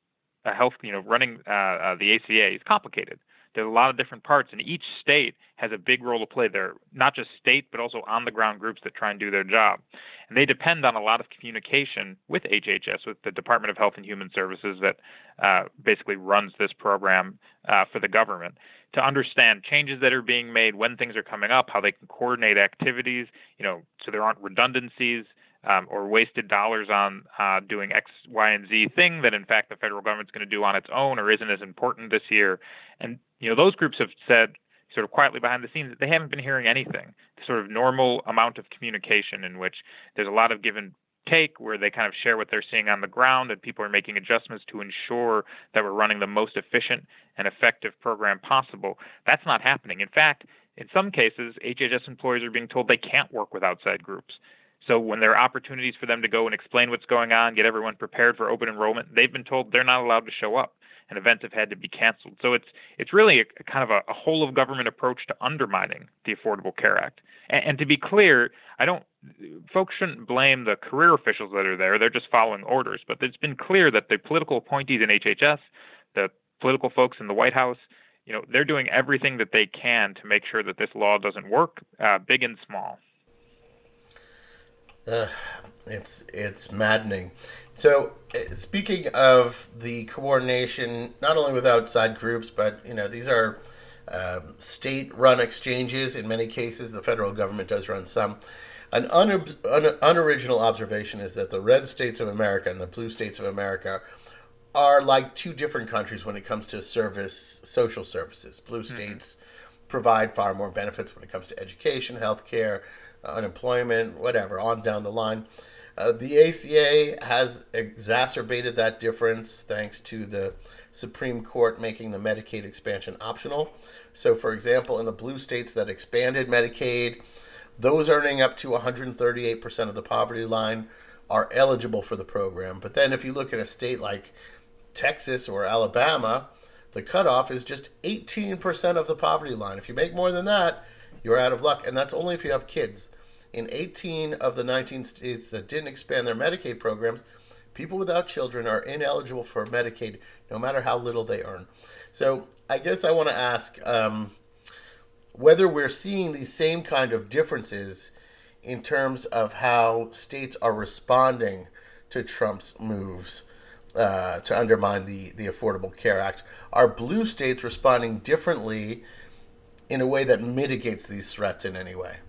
a health, you know, running uh, uh, the A C A is complicated. There's a lot of different parts, and each state has a big role to play. They're not just state, but also on-the-ground groups that try and do their job. And they depend on a lot of communication with H H S, with the Department of Health and Human Services that uh, basically runs this program uh, for the government, to understand changes that are being made, when things are coming up, how they can coordinate activities, you know, so there aren't redundancies, Um, or wasted dollars on uh, doing X, Y, and Z thing that, in fact, the federal government's going to do on its own or isn't as important this year. And, you know, those groups have said sort of quietly behind the scenes that they haven't been hearing anything. The sort of normal amount of communication in which there's a lot of give and take, where they kind of share what they're seeing on the ground and people are making adjustments to ensure that we're running the most efficient and effective program possible. That's not happening. In fact, In some cases, H H S employees are being told they can't work with outside groups. So when there are opportunities for them to go and explain what's going on, get everyone prepared for open enrollment, they've been told they're not allowed to show up, and events have had to be canceled. So it's it's really a, a kind of a, a whole of government approach to undermining the Affordable Care Act. And, and to be clear, I don't folks shouldn't blame the career officials that are there. They're just following orders. But it's been clear that the political appointees in H H S, the political folks in the White House, you know, they're doing everything that they can to make sure that this law doesn't work, uh, big and small. Uh, it's it's maddening. So, uh, speaking of the coordination, not only with outside groups, but you know these are uh, state-run exchanges. In many cases, the federal government does run some. An un- un- unoriginal observation is that the red states of America and the blue states of America are like two different countries when it comes to service, social services. Blue states mm-hmm. provide far more benefits when it comes to education, healthcare, uh, unemployment, whatever, on down the line. Uh, the A C A has exacerbated that difference thanks to the Supreme Court making the Medicaid expansion optional. So, for example, in the blue states that expanded Medicaid, those earning up to one hundred thirty-eight percent of the poverty line are eligible for the program. But then if you look at a state like Texas or Alabama, the cutoff is just eighteen percent of the poverty line. If you make more than that, you're out of luck. And that's only if you have kids. In eighteen of the nineteen states that didn't expand their Medicaid programs, people without children are ineligible for Medicaid no matter how little they earn. So I guess I want to ask um, whether we're seeing these same kind of differences in terms of how states are responding to Trump's moves uh, to undermine the, the Affordable Care Act. Are blue states responding differently in a way that mitigates these threats in any way?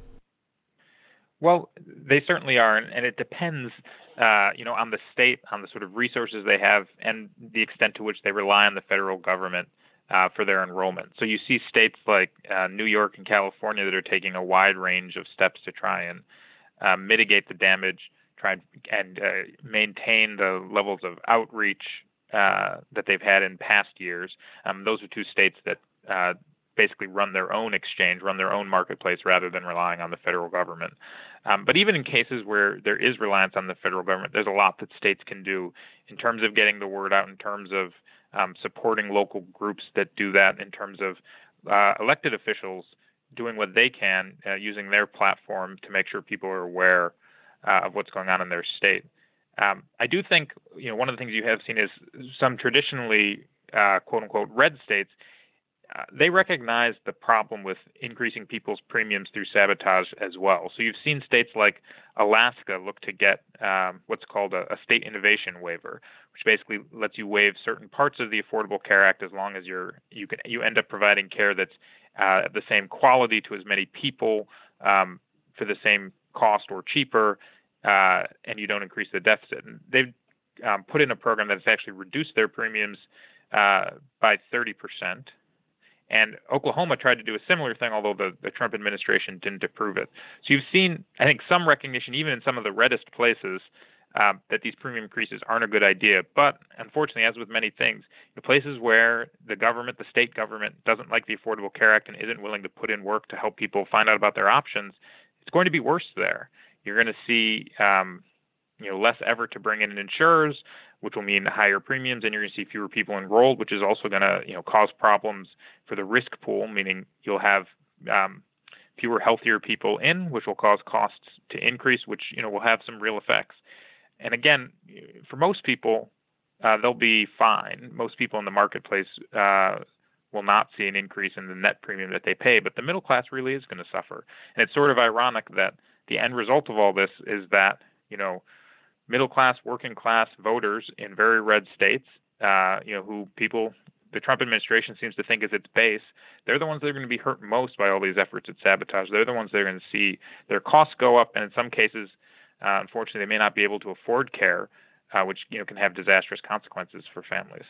Well, they certainly are, and it depends, uh, you know, on the state, on the sort of resources they have, and the extent to which they rely on the federal government uh, for their enrollment. So you see states like uh, New York and California that are taking a wide range of steps to try and uh, mitigate the damage, try and uh, maintain the levels of outreach uh, that they've had in past years. Um, those are two states that uh, basically run their own exchange, run their own marketplace rather than relying on the federal government. Um, but even in cases where there is reliance on the federal government, there's a lot that states can do in terms of getting the word out, in terms of um, supporting local groups that do that, in terms of uh, elected officials doing what they can, uh, using their platform to make sure people are aware uh, of what's going on in their state. Um, I do think, you know, one of the things you have seen is some traditionally, uh, quote unquote, red states. Uh, they recognize the problem with increasing people's premiums through sabotage as well. So you've seen states like Alaska look to get um, what's called a, a state innovation waiver, which basically lets you waive certain parts of the Affordable Care Act as long as you're you can you end up providing care that's uh, the same quality to as many people um, for the same cost or cheaper, uh, and you don't increase the deficit. And they've um, put in a program that's actually reduced their premiums uh, by thirty percent. And Oklahoma tried to do a similar thing, although the, the Trump administration didn't approve it. So you've seen, I think, some recognition, even in some of the reddest places, uh, that these premium increases aren't a good idea. But unfortunately, as with many things, the places where the government, the state government, doesn't like the Affordable Care Act and isn't willing to put in work to help people find out about their options, it's going to be worse there. You're going to see um, you know, less effort to bring in insurers, which will mean higher premiums, and you're going to see fewer people enrolled, which is also going to, you know, cause problems for the risk pool, meaning you'll have um, fewer healthier people in, which will cause costs to increase, which, you know, will have some real effects. And again, for most people, uh, they'll be fine. Most people in the marketplace uh, will not see an increase in the net premium that they pay, but the middle class really is going to suffer. And it's sort of ironic that the end result of all this is that, you know, middle-class, working-class voters in very red states, uh, you know, who people, the Trump administration seems to think is its base, they're the ones that are going to be hurt most by all these efforts at sabotage. They're the ones that are going to see their costs go up, and in some cases, uh, unfortunately, they may not be able to afford care, uh, which, you know, can have disastrous consequences for families.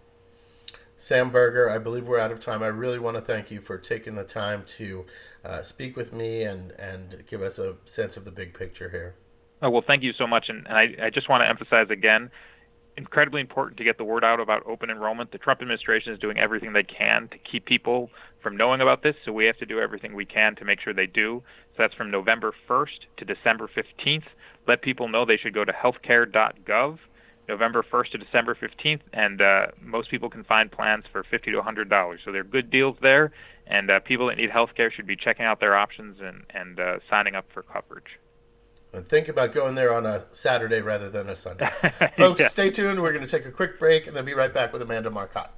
Sam Berger, I believe we're out of time. I really want to thank you for taking the time to uh, speak with me and, and give us a sense of the big picture here. Oh, well, thank you so much. And, and I, I just want to emphasize again, incredibly important to get the word out about open enrollment. The Trump administration is doing everything they can to keep people from knowing about this, so we have to do everything we can to make sure they do. So that's from November first to December fifteenth. Let people know they should go to healthcare dot gov, November first to December fifteenth, and uh, most people can find plans for fifty to one hundred dollars. So there are good deals there, and uh, people that need healthcare should be checking out their options and, and uh, signing up for coverage. And think about going there on a Saturday rather than a Sunday. Folks, yeah. Stay tuned. We're going to take a quick break and then be right back with Amanda Marcotte.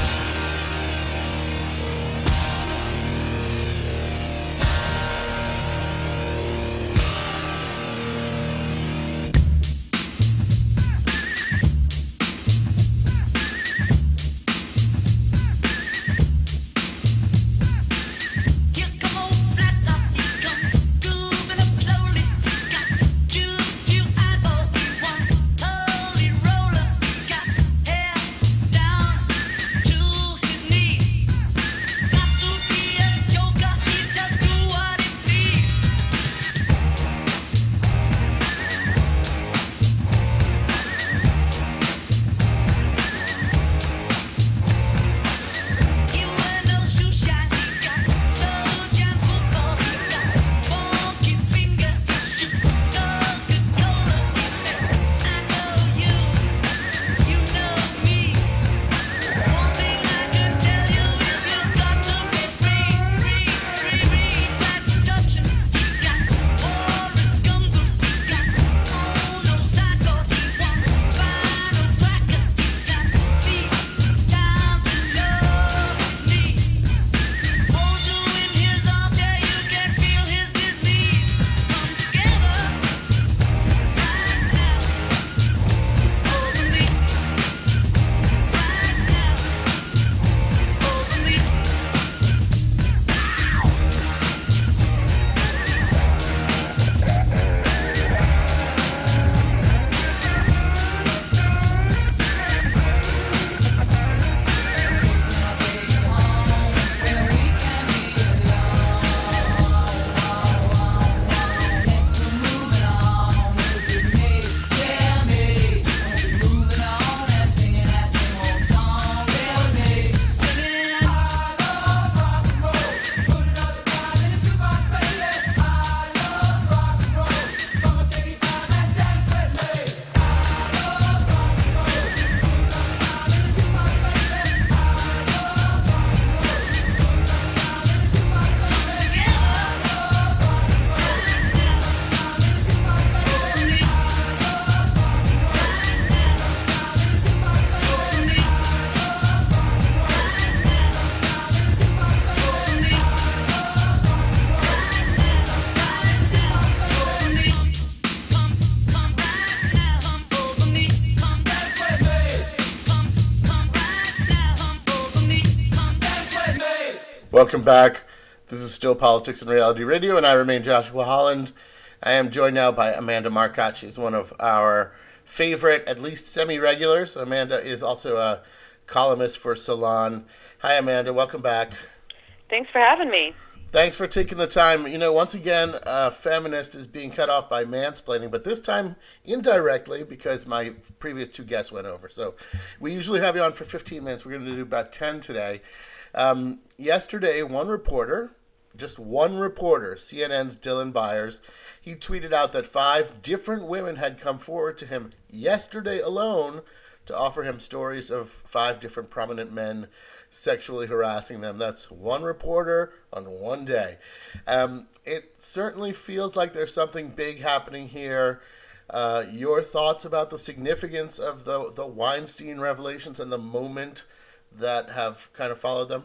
Welcome back. This is Still Politics and Reality Radio, and I remain Joshua Holland. I am joined now by Amanda Marcotte. She's one of our favorite, at least semi-regulars. Amanda is also a columnist for Salon. Hi, Amanda. Welcome back. Thanks for having me. Thanks for taking the time. You know, once again, a feminist is being cut off by mansplaining, but this time indirectly because my previous two guests went over. So we usually have you on for fifteen minutes. We're going to do about ten today. Um, yesterday, one reporter, just one reporter, C N N's Dylan Byers, he tweeted out that five different women had come forward to him yesterday alone to offer him stories of five different prominent men sexually harassing them. That's one reporter on one day. Um, it certainly feels like there's something big happening here. Uh, your thoughts about the significance of the, the Weinstein revelations and the moment that have kind of followed them?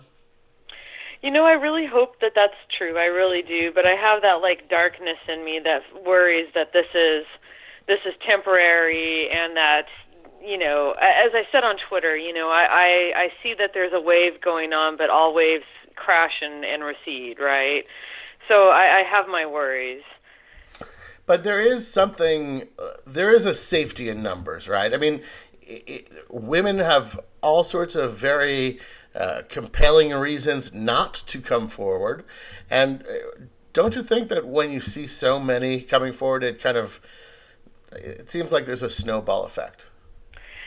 You know, I really hope that that's true. I really do. But I have that like darkness in me that worries that this is this is temporary and that, you know, as I said on Twitter, you know, I, I, I see that there's a wave going on, but all waves crash and, and recede, right? So I, I have my worries. But there is something, uh, there is a safety in numbers, right? I mean, it, it, women have all sorts of very uh, compelling reasons not to come forward. And uh, don't you think that when you see so many coming forward, it kind of, it seems like there's a snowball effect?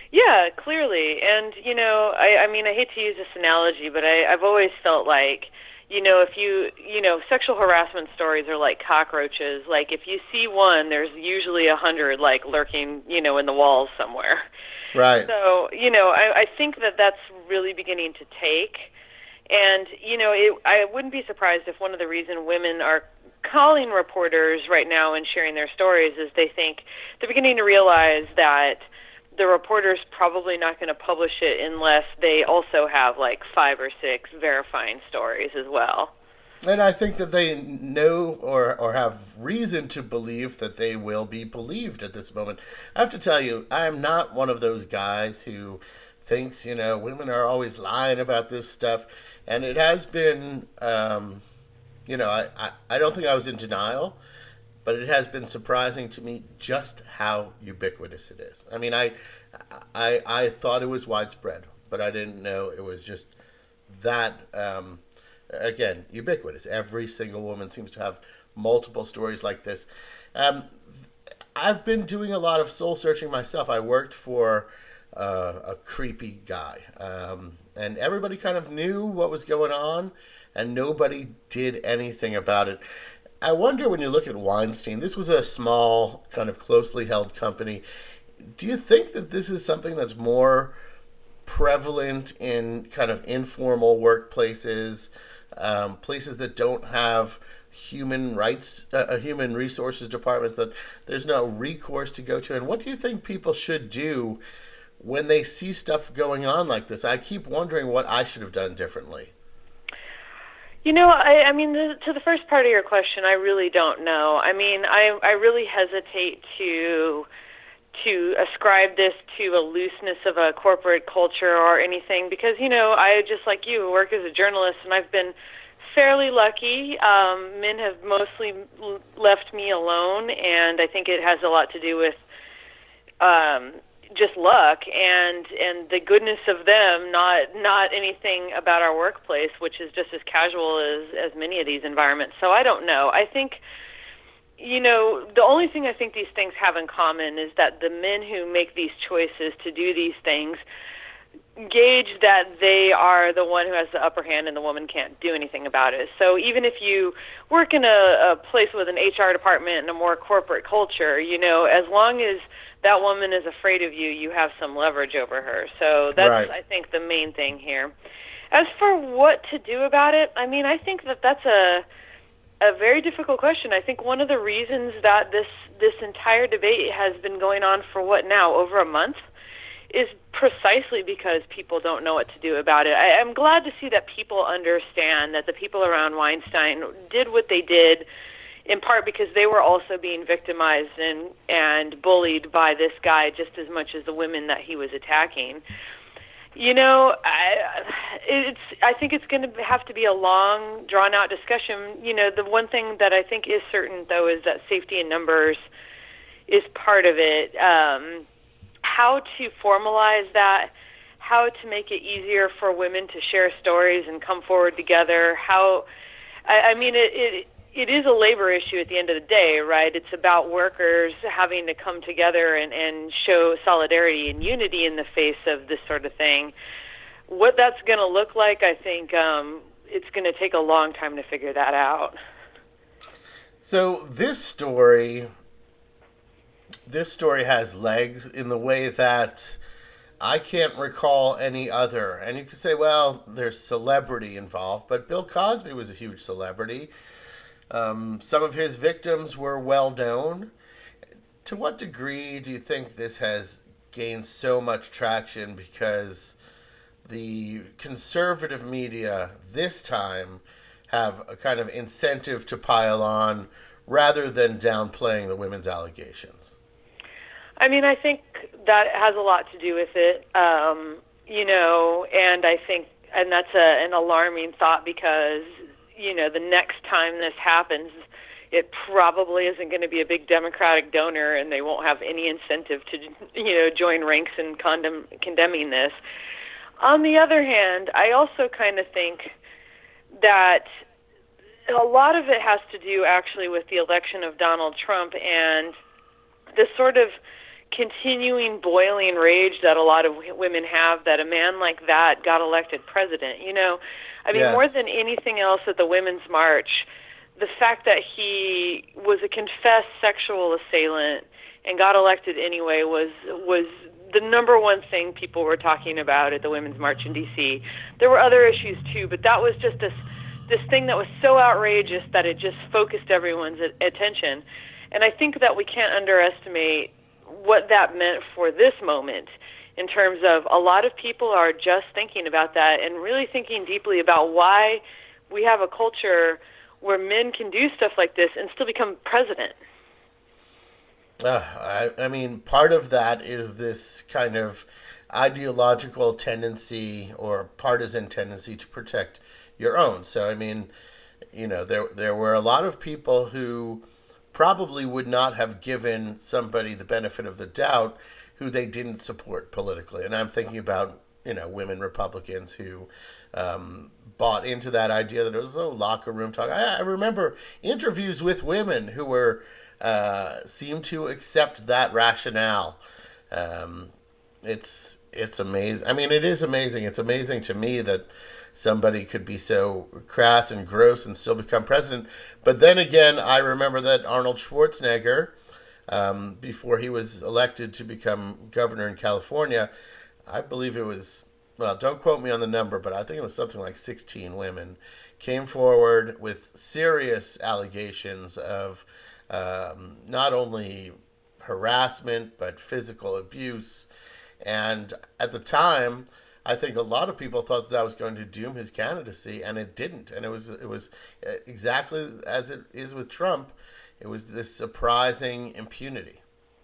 Yeah, clearly. And, you know, I, I mean, I hate to use this analogy, but I, I've always felt like, you know, if you, you know, sexual harassment stories are like cockroaches. Like, if you see one, there's usually a hundred, like, lurking, you know, in the walls somewhere. Right. So, you know, I, I think that that's really beginning to take. And, you know, it, I wouldn't be surprised if one of the reasons women are calling reporters right now and sharing their stories is they think they're beginning to realize that the reporter's probably not going to publish it unless they also have like five or six verifying stories as well. And I think that they know or, or have reason to believe that they will be believed at this moment. I have to tell you, I'm not one of those guys who thinks, you know, women are always lying about this stuff. And it has been, um, you know, I, I, I don't think I was in denial, but it has been surprising to me just how ubiquitous it is. I mean, I, I, I thought it was widespread, but I didn't know it was just that, um, again, ubiquitous. Every single woman seems to have multiple stories like this. Um, I've been doing a lot of soul searching myself. I worked for uh, a creepy guy, um, and everybody kind of knew what was going on, and nobody did anything about it. I wonder, when you look at Weinstein, this was a small, kind of closely held company. Do you think that this is something that's more prevalent in kind of informal workplaces, um, places that don't have human rights, uh, human resources departments, that there's no recourse to go to? And what do you think people should do when they see stuff going on like this? I keep wondering what I should have done differently. You know, I, I mean, the, to the first part of your question, I really don't know. I mean, I, I really hesitate to to ascribe this to a looseness of a corporate culture or anything because, you know, I, just like you, work as a journalist, and I've been fairly lucky. Um, men have mostly left me alone, and I think it has a lot to do with um, just luck and and the goodness of them, not not anything about our workplace, which is just as casual as, as many of these environments. So I don't know. I think, you know, the only thing I think these things have in common is that the men who make these choices to do these things gauge that they are the one who has the upper hand and the woman can't do anything about it. So even if you work in a, a place with an H R department and a more corporate culture, you know, as long as that woman is afraid of you, you have some leverage over her. So that's, right. I think, the main thing here. As for what to do about it, I mean, I think that that's a a very difficult question. I think one of the reasons that this this entire debate has been going on for what now, over a month, is precisely because people don't know what to do about it. I, I'm glad to see that people understand that the people around Weinstein did what they did in part because they were also being victimized and, and bullied by this guy just as much as the women that he was attacking. You know, I, it's. I think it's going to have to be a long, drawn-out discussion. You know, the one thing that I think is certain, though, is that safety in numbers is part of it. Um, how to formalize that, how to make it easier for women to share stories and come forward together. How, I, I mean, it, it it is a labor issue at the end of the day, right? It's about workers having to come together and, and show solidarity and unity in the face of this sort of thing. What that's going to look like, I think um, it's going to take a long time to figure that out. So this story, this story has legs in the way that I can't recall any other. And you could say, well, there's celebrity involved, but Bill Cosby was a huge celebrity. Um, some of his victims were well known. To what degree do you think this has gained so much traction because the conservative media this time have a kind of incentive to pile on rather than downplaying the women's allegations? I mean, I think that has a lot to do with it, um, you know, and I think, and that's a, an alarming thought because, you know, the next time this happens, it probably isn't going to be a big Democratic donor, and they won't have any incentive to, you know, join ranks in condemn, condemning this. On the other hand, I also kind of think that a lot of it has to do actually with the election of Donald Trump and the sort of continuing boiling rage that a lot of women have that a man like that got elected president. You know, I mean, yes. more than anything else at the Women's March, the fact that he was a confessed sexual assailant and got elected anyway was was the number one thing people were talking about at the Women's March in D C. There were other issues too, but that was just this this thing that was so outrageous that it just focused everyone's attention. And I think that we can't underestimate what that meant for this moment in terms of a lot of people are just thinking about that and really thinking deeply about why we have a culture where men can do stuff like this and still become president. Uh, I, I mean, part of that is this kind of ideological tendency or partisan tendency to protect your own. So, I mean, you know, there there were a lot of people who probably would not have given somebody the benefit of the doubt who they didn't support politically. And I'm thinking about, you know, women Republicans who um, bought into that idea that it was a locker room talk. I, I remember interviews with women who were uh, seemed to accept that rationale. Um, it's it's amazing. I mean, it is amazing. It's amazing to me that somebody could be so crass and gross and still become president. But then again, I remember that Arnold Schwarzenegger, um, before he was elected to become governor in California, I believe it was, well, don't quote me on the number, but I think it was something like sixteen women came forward with serious allegations of um, not only harassment, but physical abuse. And at the time, I think a lot of people thought that, that was going to doom his candidacy, and it didn't. And it was it was exactly as it is with Trump. It was this surprising impunity.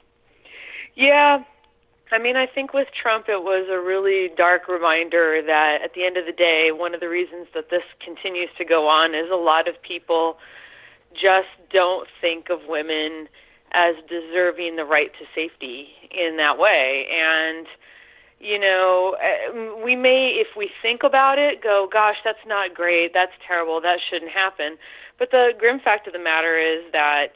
Yeah. I mean, I think with Trump, it was a really dark reminder that at the end of the day, one of the reasons that this continues to go on is a lot of people just don't think of women as deserving the right to safety in that way. And, you know, we may, if we think about it, go, gosh, that's not great, that's terrible, that shouldn't happen. But the grim fact of the matter is that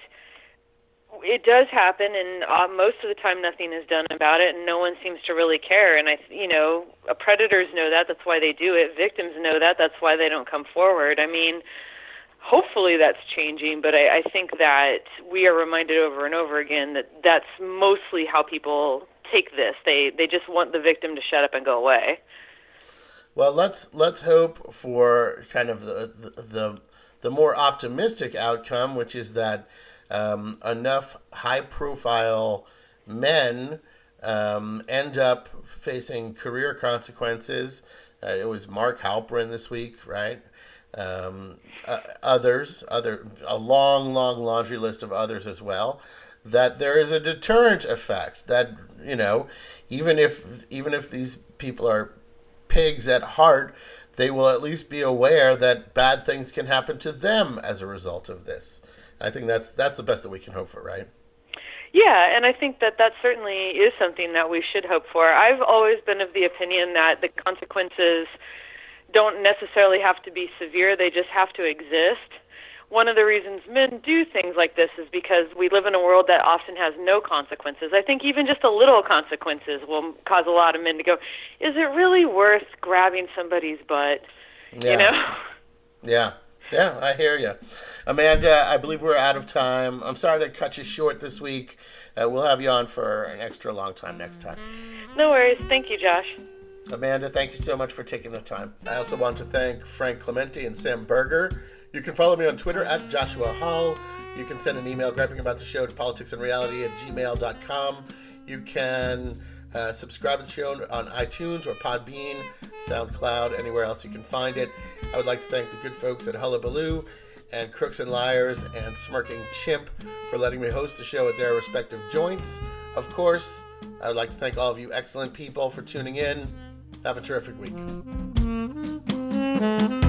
it does happen, and uh, most of the time nothing is done about it, and no one seems to really care. And, I, you know, predators know that, that's why they do it. Victims know that, that's why they don't come forward. I mean, hopefully that's changing, but I, I think that we are reminded over and over again that that's mostly how people take this. They they just want the victim to shut up and go away. Well, let's let's hope for kind of the the the, the more optimistic outcome, which is that um, enough high-profile men um, end up facing career consequences. Uh, it was Mark Halperin this week, right? Um, uh, others, other a long, long laundry list of others as well. That there is a deterrent effect. That, you know, even if even if these people are pigs at heart, they will at least be aware that bad things can happen to them as a result of this. I think that's that's the best that we can hope for, right? Yeah, and I think that that certainly is something that we should hope for. I've always been of the opinion that the consequences don't necessarily have to be severe, they just have to exist. One of the reasons men do things like this is because we live in a world that often has no consequences. I think even just a little consequences will cause a lot of men to go, is it really worth grabbing somebody's butt? Yeah. You know? Yeah. Yeah, I hear you. Amanda, I believe we're out of time. I'm sorry to cut you short this week. Uh, we'll have you on for an extra long time next time. No worries. Thank you, Josh. Amanda, thank you so much for taking the time. I also want to thank Frank Clementi and Sam Berger. You can follow me on Twitter at Joshua Hall. You can send an email griping about the show to politicsandreality at gmail dot com. You can uh, subscribe to the show on iTunes or Podbean, SoundCloud, anywhere else you can find it. I would like to thank the good folks at Hullabaloo and Crooks and Liars and Smirking Chimp for letting me host the show at their respective joints. Of course, I would like to thank all of you excellent people for tuning in. Have a terrific week.